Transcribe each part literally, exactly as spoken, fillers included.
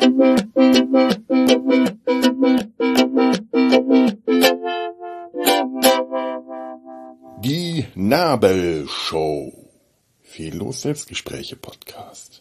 Die Nabelshow. Fehllos Selbstgespräche Podcast.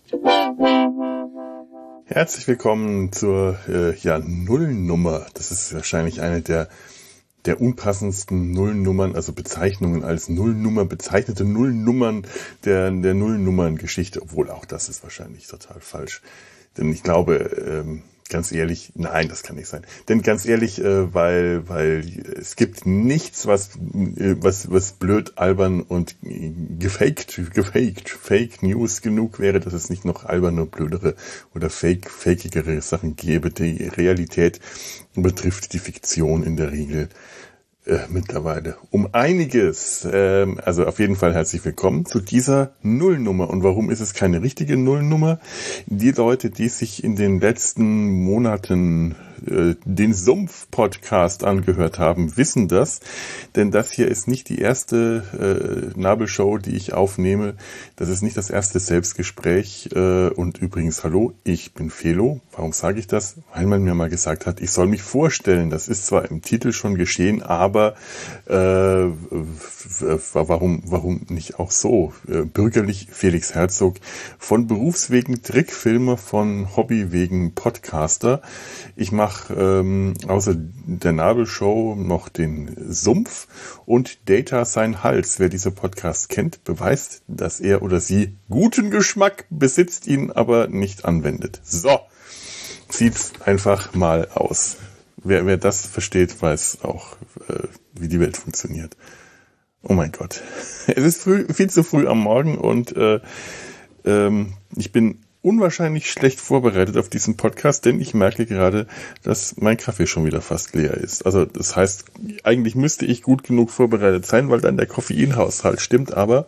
Herzlich willkommen zur äh, ja, Nullnummer. Das ist wahrscheinlich eine der der unpassendsten Nullnummern, also Bezeichnungen als Nullnummer, bezeichnete Nullnummern der der Nullnummern-Geschichte, obwohl auch das ist wahrscheinlich total falsch. Denn ich glaube, ähm, ganz ehrlich, nein, das kann nicht sein. Denn ganz ehrlich, äh, weil weil es gibt nichts, was äh, was was blöd, albern und gefaked, gefaked, Fake News genug wäre, dass es nicht noch alberne, blödere oder fake, fakigere Sachen gäbe. Die Realität betrifft die Fiktion in der Regel äh, mittlerweile um einiges. Ähm, also auf jeden Fall herzlich willkommen zu dieser Nullnummer. Und warum ist es keine richtige Nullnummer? Die Leute, die sich in den letzten Monaten äh, den Sumpf-Podcast angehört haben, wissen das. Denn das hier ist nicht die erste äh, Nabelshow, die ich aufnehme. Das ist nicht das erste Selbstgespräch. Äh, und übrigens, hallo, ich bin Felo. Warum sage ich das? Weil man mir mal gesagt hat, ich soll mich vorstellen. Das ist zwar im Titel schon geschehen, aber äh, warum, warum nicht auch so? Äh, bürgerlich Felix Herzog, von Berufswegen Trickfilmer, von Hobby wegen Podcaster. Ich mache ähm, außer der Nabelshow noch den Sumpf und Data sein Hals. Wer diese Podcast kennt, beweist, dass er oder sie guten Geschmack besitzt, ihn aber nicht anwendet. So sieht's einfach mal aus. Wer, wer das versteht, weiß auch, äh, wie die Welt funktioniert. Oh mein Gott. Es ist früh, viel zu früh am Morgen und äh, ähm, ich bin unwahrscheinlich schlecht vorbereitet auf diesen Podcast, denn ich merke gerade, dass mein Kaffee schon wieder fast leer ist. Also das heißt, eigentlich müsste ich gut genug vorbereitet sein, weil dann der Koffeinhaushalt stimmt, aber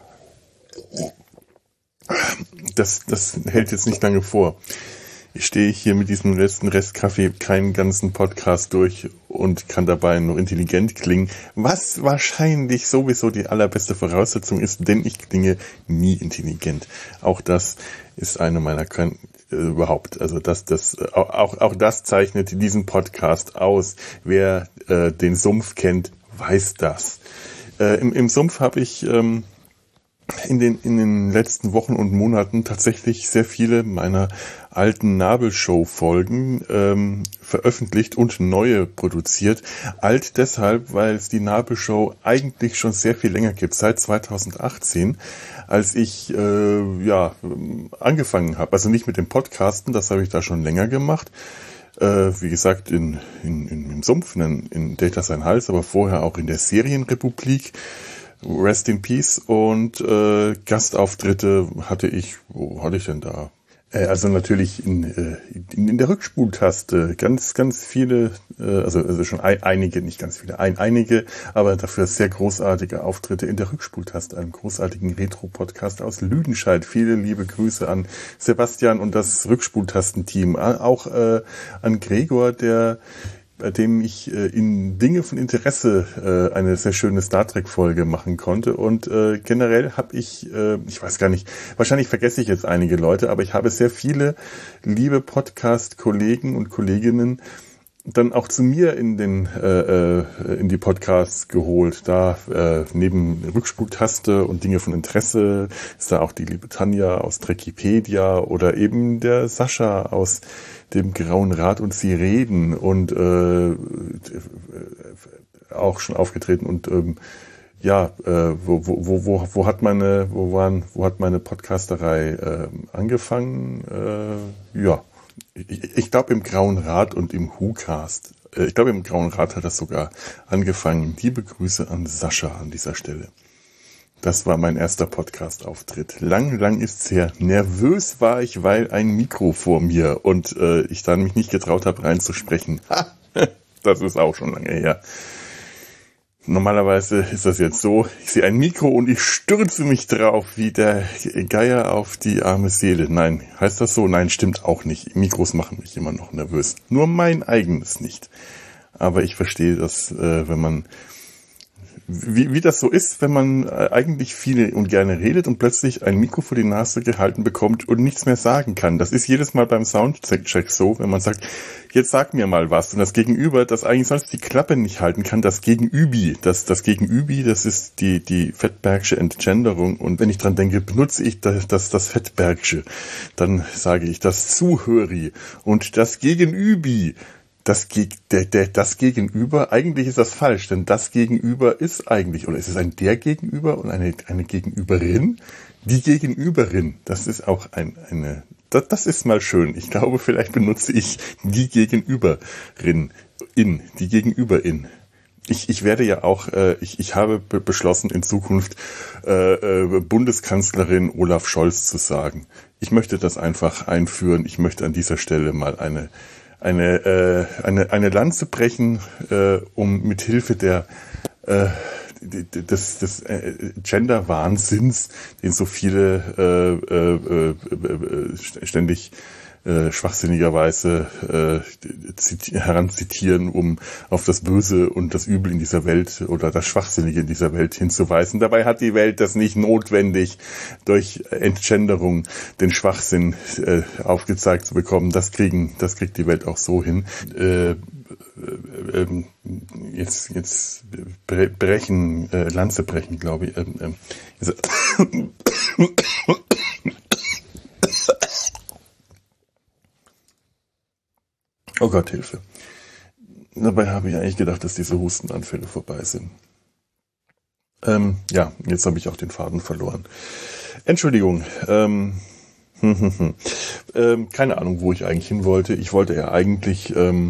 das, das hält jetzt nicht lange vor. Ich stehe hier mit diesem letzten Rest Kaffee keinen ganzen Podcast durch und kann dabei noch intelligent klingen, was wahrscheinlich sowieso die allerbeste Voraussetzung ist, denn ich klinge nie intelligent. Auch das ist eine meiner Kön- äh, überhaupt, also das, das auch auch das zeichnet diesen Podcast aus. Wer äh, den Sumpf kennt, weiß das. Äh, im, Im Sumpf habe ich ähm, in den in den letzten Wochen und Monaten tatsächlich sehr viele meiner alten Nabelshow-Folgen ähm, veröffentlicht und neue produziert. Alt deshalb, weil es die Nabelshow eigentlich schon sehr viel länger gibt, seit zweitausendachtzehn, als ich äh, ja angefangen habe. Also nicht mit dem Podcasten, das habe ich da schon länger gemacht. Äh, wie gesagt, in, in, in im Sumpf, in, in Data sein Hals, aber vorher auch in der Serienrepublik. Rest in Peace. Und äh, Gastauftritte hatte ich, wo hatte ich denn da? Äh, also natürlich in, äh, in, in der Rückspultaste ganz, ganz viele, äh, also, also schon ein, einige, nicht ganz viele, ein, einige, aber dafür sehr großartige Auftritte in der Rückspultaste, einem großartigen Retro-Podcast aus Lüdenscheid. Viele liebe Grüße an Sebastian und das Rückspultastenteam, auch äh, an Gregor, der bei dem ich äh, in Dinge von Interesse äh, eine sehr schöne Star Trek-Folge machen konnte. Und äh, generell habe ich, äh, ich weiß gar nicht, wahrscheinlich vergesse ich jetzt einige Leute, aber ich habe sehr viele liebe Podcast-Kollegen und Kolleginnen dann auch zu mir in den äh, in die Podcasts geholt. Da äh, neben Rückspultaste und Dinge von Interesse ist da auch die liebe Tanja aus Trekipedia oder eben der Sascha aus dem Grauen Rat und Sie reden und äh, auch schon aufgetreten und ähm, ja, äh, wo, wo, wo, wo hat meine, wo waren, wo hat meine Podcasterei äh, angefangen? Äh, ja, ich, ich glaube im Grauen Rat und im WhoCast. Äh, ich glaube im Grauen Rat hat das sogar angefangen. Liebe Grüße an Sascha an dieser Stelle. Das war mein erster Podcast-Auftritt. Lang, lang ist's her. Nervös war ich, weil ein Mikro vor mir und äh, ich dann mich nicht getraut habe, reinzusprechen. Ha! Das ist auch schon lange her. Normalerweise ist das jetzt so, ich sehe ein Mikro und ich stürze mich drauf wie der Geier auf die arme Seele. Nein, heißt das so? Nein, stimmt auch nicht. Mikros machen mich immer noch nervös. Nur mein eigenes nicht. Aber ich verstehe das, äh, wenn man wie, wie das so ist, wenn man eigentlich viel und gerne redet und plötzlich ein Mikro vor die Nase gehalten bekommt und nichts mehr sagen kann. Das ist jedes Mal beim Soundcheck so, wenn man sagt, jetzt sag mir mal was. Und das Gegenüber, das eigentlich sonst die Klappe nicht halten kann, das Gegenübi, das, das Gegenübi, das ist die, die Fettbergsche Entgenderung. Und wenn ich dran denke, benutze ich das, das, das Fettbergsche, dann sage ich das Zuhöri und das Gegenübi. Das, der, der, das Gegenüber, eigentlich ist das falsch, denn das Gegenüber ist eigentlich, oder ist es ein der Gegenüber und eine, eine Gegenüberin? Die Gegenüberin, das ist auch ein, eine, das, das ist mal schön. Ich glaube, vielleicht benutze ich die Gegenüberin, in, die Gegenüberin. Ich, ich werde ja auch, äh, ich, ich habe be- beschlossen, in Zukunft äh, äh, Bundeskanzlerin Olaf Scholz zu sagen. Ich möchte das einfach einführen. Ich möchte an dieser Stelle mal eine eine äh, eine eine Lanze brechen, äh, um mit Hilfe der äh, des des äh, Gender-Wahnsinns, den so viele äh, äh, äh, ständig äh, schwachsinnigerweise äh, ziti- heranzitieren, um auf das Böse und das Übel in dieser Welt oder das Schwachsinnige in dieser Welt hinzuweisen. Dabei hat die Welt das nicht notwendig, durch Entgenderung den Schwachsinn äh, aufgezeigt zu bekommen. Das kriegen, das kriegt die Welt auch so hin. Äh, äh, jetzt, jetzt brechen, äh, Lanze brechen, glaube ich. Ähm, ähm, Oh Gott, Hilfe. Dabei habe ich eigentlich gedacht, dass diese Hustenanfälle vorbei sind. Ähm, ja, jetzt habe ich auch den Faden verloren. Entschuldigung. Ähm, hm, hm, hm. Ähm, keine Ahnung, wo ich eigentlich hin wollte. Ich wollte ja eigentlich ähm,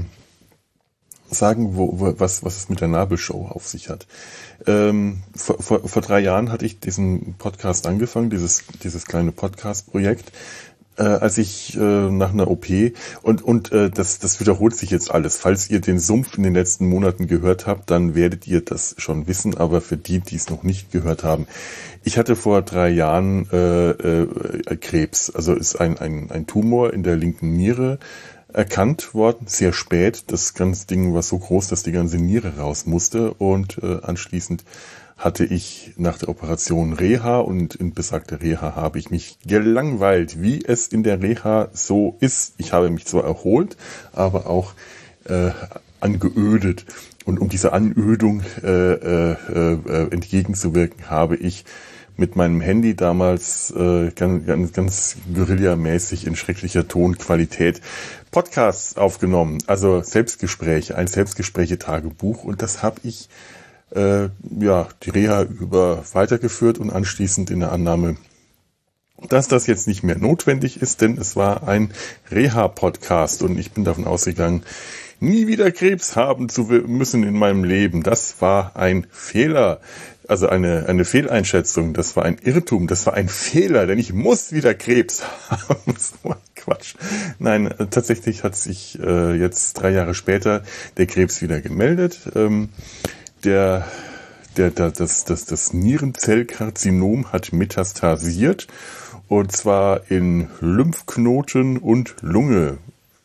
sagen, wo, wo, was, was es mit der Nabelshow auf sich hat. Ähm, vor, vor, vor drei Jahren hatte ich diesen Podcast angefangen, dieses, dieses kleine Podcast-Projekt. Äh, als ich äh, nach einer O P und und äh, das das wiederholt sich jetzt alles. Falls ihr den Sumpf in den letzten Monaten gehört habt, dann werdet ihr das schon wissen. Aber für die, die es noch nicht gehört haben, ich hatte vor drei Jahren äh, äh, Krebs. Also ist ein ein ein Tumor in der linken Niere erkannt worden, sehr spät. Das ganze Ding war so groß, dass die ganze Niere raus musste und äh, anschließend hatte ich nach der Operation Reha und in besagter Reha habe ich mich gelangweilt, wie es in der Reha so ist. Ich habe mich zwar erholt, aber auch äh, angeödet. Und um dieser Anödung äh, äh, äh, entgegenzuwirken, habe ich mit meinem Handy damals äh, ganz, ganz, ganz guerillamäßig in schrecklicher Tonqualität Podcasts aufgenommen. Also Selbstgespräche, ein Selbstgespräche-Tagebuch. Und das habe ich Äh, ja, die Reha über weitergeführt und anschließend in der Annahme, dass das jetzt nicht mehr notwendig ist, denn es war ein Reha-Podcast und ich bin davon ausgegangen, nie wieder Krebs haben zu müssen in meinem Leben. Das war ein Fehler, also eine, eine Fehleinschätzung, das war ein Irrtum, das war ein Fehler, denn ich muss wieder Krebs haben. So ein Quatsch. Nein, tatsächlich hat sich äh, jetzt drei Jahre später der Krebs wieder gemeldet. Ähm, Der, der, der, das, das, das Nierenzellkarzinom hat metastasiert und zwar in Lymphknoten und Lunge.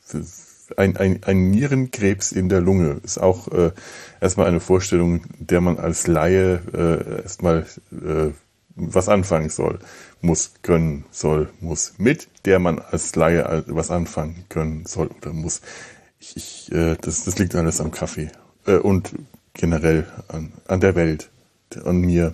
Ein, ein, ein Nierenkrebs in der Lunge ist auch äh, erstmal eine Vorstellung, der man als Laie äh, erstmal äh, was anfangen soll, muss, können, soll, muss, mit der man als Laie was anfangen können soll oder muss. Ich, ich, äh, das, das liegt alles am Kaffee. Äh, und generell an, an der Welt, an mir.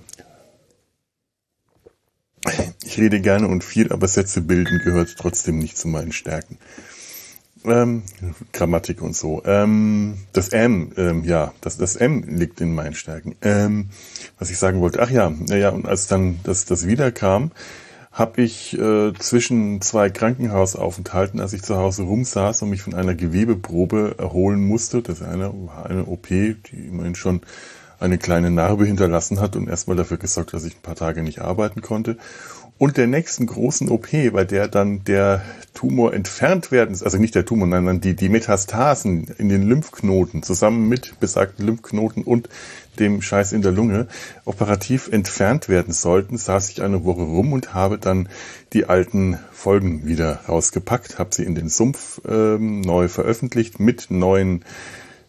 Ich rede gerne und viel, aber Sätze bilden gehört trotzdem nicht zu meinen Stärken. Ähm, Grammatik und so. Ähm, das M, ähm, ja, das, das M liegt in meinen Stärken. Ähm, was ich sagen wollte, ach ja, naja, und als dann das, das wiederkam, habe ich äh, zwischen zwei Krankenhausaufenthalten, als ich zu Hause rumsaß und mich von einer Gewebeprobe erholen musste, das eine war eine O P, die immerhin schon eine kleine Narbe hinterlassen hat und erstmal dafür gesorgt, dass ich ein paar Tage nicht arbeiten konnte. Und der nächsten großen O P, bei der dann der Tumor entfernt werden, also nicht der Tumor, sondern die, die Metastasen in den Lymphknoten zusammen mit besagten Lymphknoten und dem Scheiß in der Lunge operativ entfernt werden sollten, saß ich eine Woche rum und habe dann die alten Folgen wieder rausgepackt, habe sie in den Sumpf ähm, neu veröffentlicht mit neuen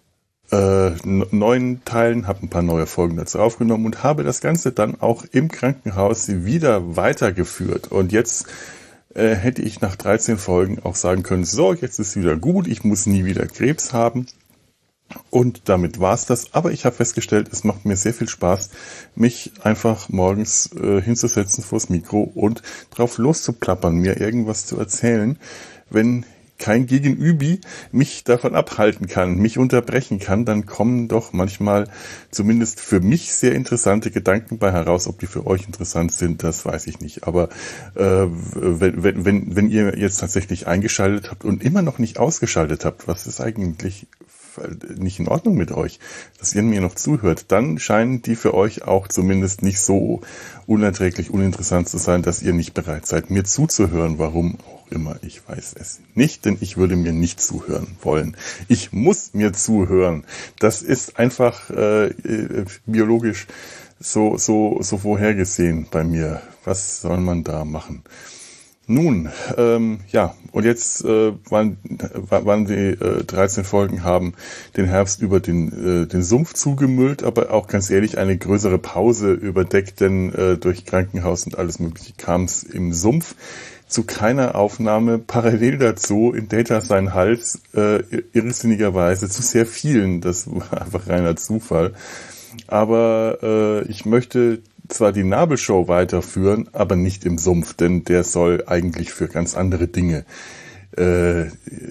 äh, neuen Teilen, habe ein paar neue Folgen dazu aufgenommen und habe das Ganze dann auch im Krankenhaus wieder weitergeführt. Und jetzt äh, hätte ich nach dreizehn Folgen auch sagen können, so, jetzt ist wieder gut, ich muss nie wieder Krebs haben. Und damit war's das. Aber ich habe festgestellt, es macht mir sehr viel Spaß, mich einfach morgens äh, hinzusetzen vors Mikro und drauf loszuplappern, mir irgendwas zu erzählen, wenn kein Gegenübi mich davon abhalten kann, mich unterbrechen kann, dann kommen doch manchmal zumindest für mich sehr interessante Gedanken bei heraus. Ob die für euch interessant sind, das weiß ich nicht. Aber äh, wenn, wenn, wenn, wenn ihr jetzt tatsächlich eingeschaltet habt und immer noch nicht ausgeschaltet habt, was ist eigentlich nicht in Ordnung mit euch, dass ihr mir noch zuhört, dann scheinen die für euch auch zumindest nicht so unerträglich uninteressant zu sein, dass ihr nicht bereit seid, mir zuzuhören. Warum auch immer, ich weiß es nicht, denn ich würde mir nicht zuhören wollen. Ich muss mir zuhören. Das ist einfach äh, biologisch so, so, so vorhergesehen bei mir. Was soll man da machen? Nun, ähm, ja, und jetzt äh, waren, waren die äh, dreizehn Folgen, haben den Herbst über den, äh, den Sumpf zugemüllt, aber auch ganz ehrlich eine größere Pause überdeckt, denn äh, durch Krankenhaus und alles Mögliche kam es im Sumpf zu keiner Aufnahme. Parallel dazu in Data sein Hals äh, irrsinnigerweise zu sehr vielen. Das war einfach reiner Zufall. Aber äh, ich möchte zwar die Nabelshow weiterführen, aber nicht im Sumpf, denn der soll eigentlich für ganz andere Dinge äh,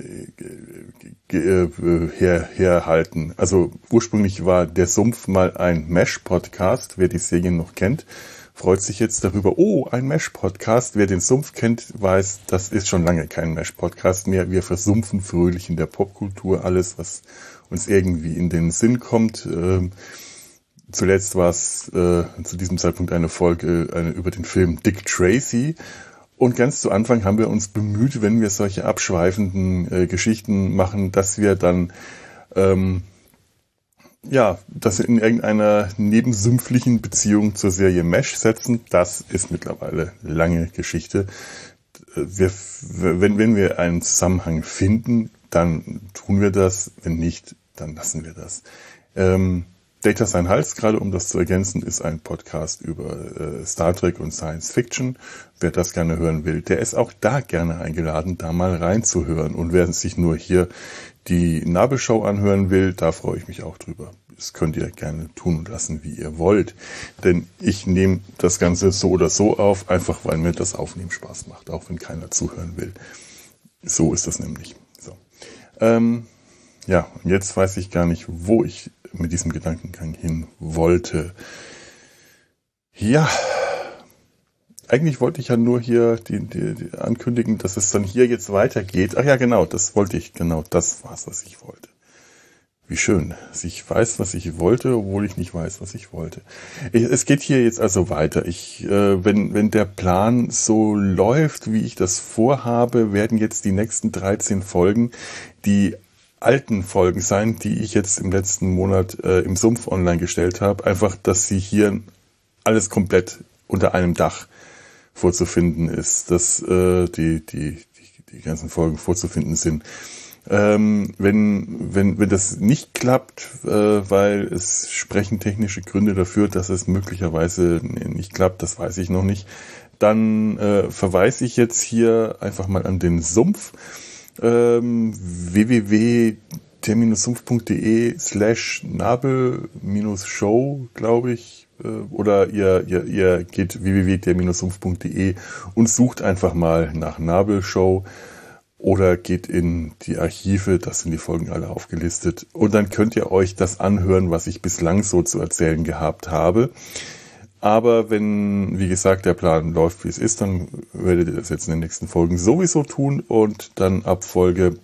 her, herhalten. Also ursprünglich war der Sumpf mal ein Mesh-Podcast. Wer die Serie noch kennt, freut sich jetzt darüber. Oh, ein Mesh-Podcast. Wer den Sumpf kennt, weiß, das ist schon lange kein Mesh-Podcast mehr. Wir versumpfen fröhlich in der Popkultur alles, was uns irgendwie in den Sinn kommt. Ähm, Zuletzt war es äh, zu diesem Zeitpunkt eine Folge eine, über den Film Dick Tracy. Und ganz zu Anfang haben wir uns bemüht, wenn wir solche abschweifenden äh, Geschichten machen, dass wir dann ähm, ja, das in irgendeiner nebensümpflichen Beziehung zur Serie Mesh setzen. Das ist mittlerweile lange Geschichte. Wir, wenn, wenn wir einen Zusammenhang finden, dann tun wir das. Wenn nicht, dann lassen wir das. Ähm, Data sein Hals, gerade um das zu ergänzen, ist ein Podcast über äh, Star Trek und Science Fiction. Wer das gerne hören will, der ist auch da gerne eingeladen, da mal reinzuhören. Und wer sich nur hier die Nabelshow anhören will, da freue ich mich auch drüber. Das könnt ihr gerne tun und lassen, wie ihr wollt. Denn ich nehme das Ganze so oder so auf, einfach weil mir das Aufnehmen Spaß macht, auch wenn keiner zuhören will. So ist das nämlich. So. Ähm, ja, und jetzt weiß ich gar nicht, wo ich mit diesem Gedankengang hin wollte. Ja, eigentlich wollte ich ja nur hier die, die, die ankündigen, dass es dann hier jetzt weitergeht. Ach ja, genau, das wollte ich. Genau, das war's, was ich wollte. Wie schön, dass ich weiß, was ich wollte, obwohl ich nicht weiß, was ich wollte. Ich, es geht hier jetzt also weiter. Ich, äh, wenn, wenn der Plan so läuft, wie ich das vorhabe, werden jetzt die nächsten dreizehn Folgen die alten Folgen sein, die ich jetzt im letzten Monat äh, im Sumpf online gestellt habe. Einfach, dass sie hier alles komplett unter einem Dach vorzufinden ist, dass äh, die, die, die, die ganzen Folgen vorzufinden sind. Ähm, wenn, wenn, wenn das nicht klappt, äh, weil es sprechen technische Gründe dafür, dass es möglicherweise nicht klappt, das weiß ich noch nicht, dann äh, verweise ich jetzt hier einfach mal an den Sumpf. Ähm, w w w punkt sumpf punkt de slash nabel show, glaube ich, äh, oder ihr, ihr, ihr geht w w w punkt sumpf punkt de und sucht einfach mal nach Nabelshow oder geht in die Archive, das sind die Folgen alle aufgelistet, und dann könnt ihr euch das anhören, was ich bislang so zu erzählen gehabt habe. Aber wenn, wie gesagt, der Plan läuft, wie es ist, dann werdet ihr das jetzt in den nächsten Folgen sowieso tun und dann ab Folge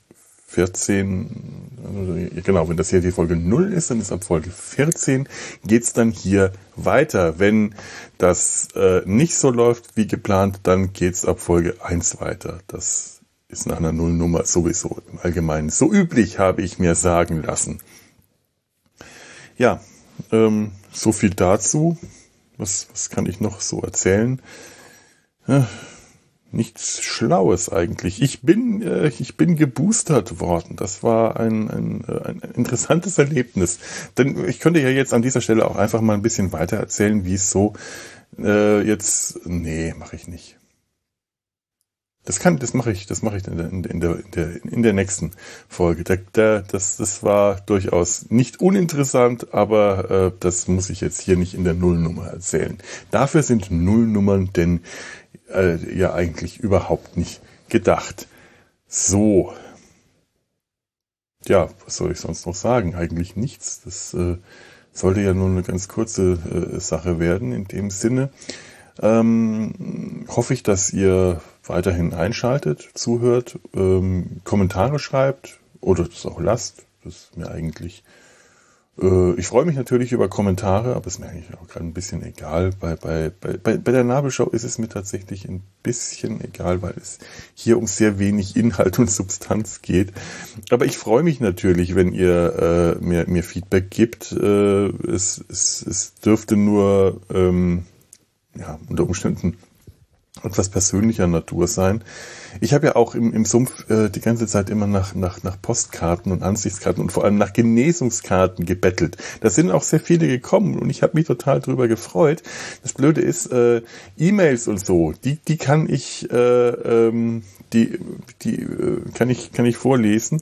vierzehn, genau, wenn das hier die Folge null ist, dann ist ab Folge vierzehn, geht's dann hier weiter. Wenn das äh, nicht so läuft wie geplant, dann geht's ab Folge eins weiter. Das ist nach einer Nullnummer sowieso im Allgemeinen so üblich, habe ich mir sagen lassen. Ja, ähm, so viel dazu. Was, was kann ich noch so erzählen? Ja, nichts Schlaues eigentlich. Ich bin, äh, ich bin geboostert worden. Das war ein, ein, ein interessantes Erlebnis. Denn ich könnte ja jetzt an dieser Stelle auch einfach mal ein bisschen weiter erzählen, wie es so äh, jetzt. Nee, mache ich nicht. Das kann, das mache ich, das mache ich in der, in der, in der, in der nächsten Folge. Der, der, das, das war durchaus nicht uninteressant, aber äh, das muss ich jetzt hier nicht in der Nullnummer erzählen. Dafür sind Nullnummern denn äh, ja eigentlich überhaupt nicht gedacht. So. Ja, was soll ich sonst noch sagen? Eigentlich nichts. Das äh, sollte ja nur eine ganz kurze äh, Sache werden. In dem Sinne ähm, hoffe ich, dass ihr weiterhin einschaltet, zuhört, ähm, Kommentare schreibt oder das auch lasst. Das ist mir eigentlich, äh, ich freue mich natürlich über Kommentare, aber es ist mir eigentlich auch gerade ein bisschen egal. Bei, bei, bei, bei der Nabelschau ist es mir tatsächlich ein bisschen egal, weil es hier um sehr wenig Inhalt und Substanz geht. Aber ich freue mich natürlich, wenn ihr äh, mir, mir Feedback gibt. Äh, es, es, es dürfte nur ähm, ja, unter Umständen etwas persönlicher Natur sein. Ich habe ja auch im, im Sumpf äh, die ganze Zeit immer nach, nach, nach Postkarten und Ansichtskarten und vor allem nach Genesungskarten gebettelt. Da sind auch sehr viele gekommen und ich habe mich total drüber gefreut. Das Blöde ist, äh, E-Mails und so, die, die kann ich, äh, ähm, die, die äh, kann ich, kann ich vorlesen,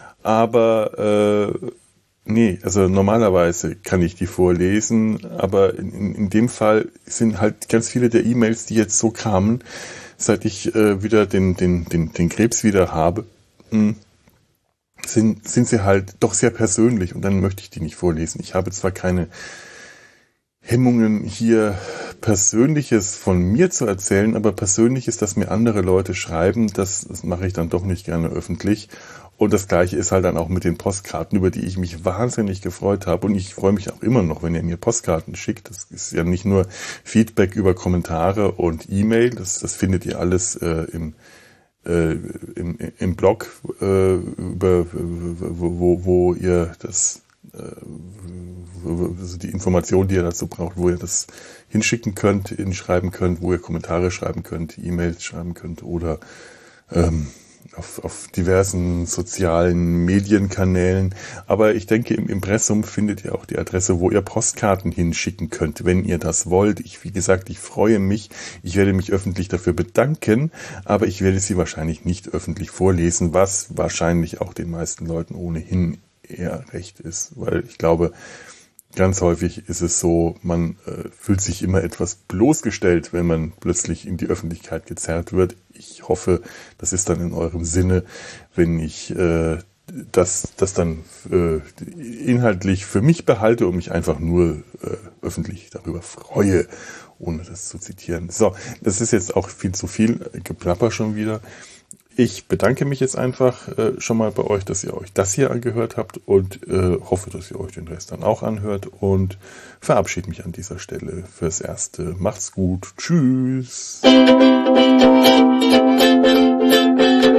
aber äh, nee, also normalerweise kann ich die vorlesen, aber in, in dem Fall sind halt ganz viele der E-Mails, die jetzt so kamen, seit ich äh, wieder den, den, den, den Krebs wieder habe, mh, sind, sind sie halt doch sehr persönlich und dann möchte ich die nicht vorlesen. Ich habe zwar keine Hemmungen, hier Persönliches von mir zu erzählen, aber Persönliches, das mir andere Leute schreiben, das, das mache ich dann doch nicht gerne öffentlich. Und das Gleiche ist halt dann auch mit den Postkarten, über die ich mich wahnsinnig gefreut habe. Und ich freue mich auch immer noch, wenn ihr mir Postkarten schickt. Das ist ja nicht nur Feedback über Kommentare und E-Mail. Das, das findet ihr alles äh, im, äh, im, im Blog, äh, über, wo, wo ihr das, äh, also die Informationen, die ihr dazu braucht, wo ihr das hinschicken könnt, hinschreiben könnt, wo ihr Kommentare schreiben könnt, E-Mails schreiben könnt oder ähm, Auf, auf diversen sozialen Medienkanälen. Aber ich denke, im Impressum findet ihr auch die Adresse, wo ihr Postkarten hinschicken könnt, wenn ihr das wollt. Ich, wie gesagt, ich freue mich. Ich werde mich öffentlich dafür bedanken, aber ich werde sie wahrscheinlich nicht öffentlich vorlesen, was wahrscheinlich auch den meisten Leuten ohnehin eher recht ist, weil ich glaube, ganz häufig ist es so, man äh, fühlt sich immer etwas bloßgestellt, wenn man plötzlich in die Öffentlichkeit gezerrt wird. Ich hoffe, das ist dann in eurem Sinne, wenn ich äh, das, das dann äh, inhaltlich für mich behalte und mich einfach nur äh, öffentlich darüber freue, ohne das zu zitieren. So, das ist jetzt auch viel zu viel Geplapper schon wieder. Ich bedanke mich jetzt einfach äh, schon mal bei euch, dass ihr euch das hier angehört habt und äh, hoffe, dass ihr euch den Rest dann auch anhört und verabschiede mich an dieser Stelle fürs Erste. Macht's gut. Tschüss.